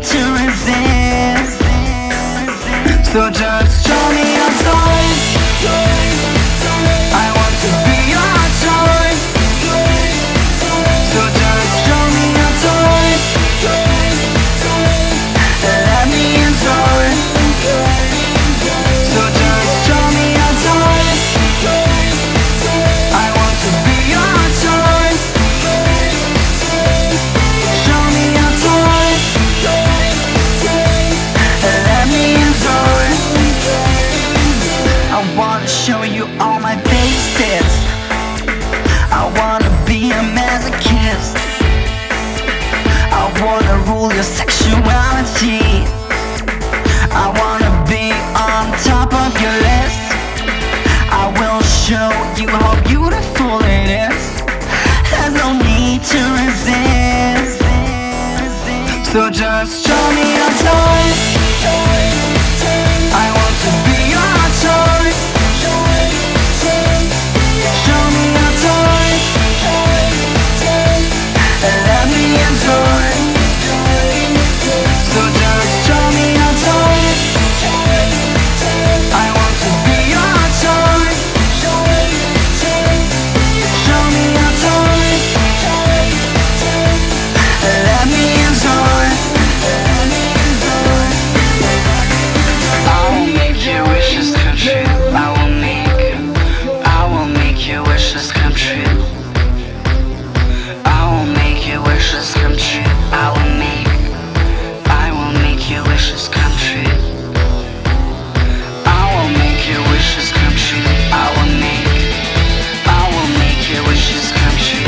to resist. So just show me your toys. I want to be your toys. So just show me your toys. Let me enjoy. So just show me your toys. I want to be your toys. Show me your toys. Let me enjoy. I wanna show you all my faces. I wanna be a masochist. I wanna rule your sexuality. I wanna be on top of your list. I will show you how beautiful it is. There's no need to resist. So just show me your toys. I want to be your toys. Show me your toys. Let me enjoy. So just show me your toys. I want to be your toys. Show me your toys. Let me enjoy. I will make your wishes come true. I will make your wishes come true. I will make your wishes come true. I will make your wishes come true. I will make your wishes come true. I will make your wishes come true.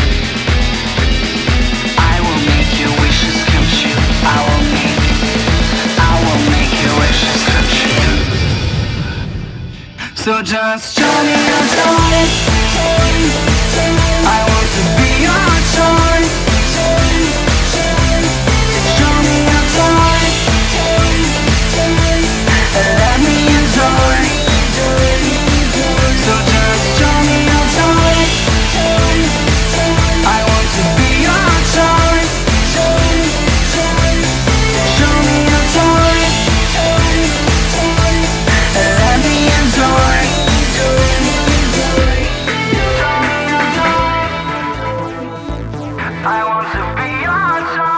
I will make your wishes come true. I will make your wishes come true. So just show me your toys. I want to be your toys. Show me your toys. Let me enjoy. So just show me your toys. I want to be your toys. Show me your toys. Let me enjoy. I want to be your toy.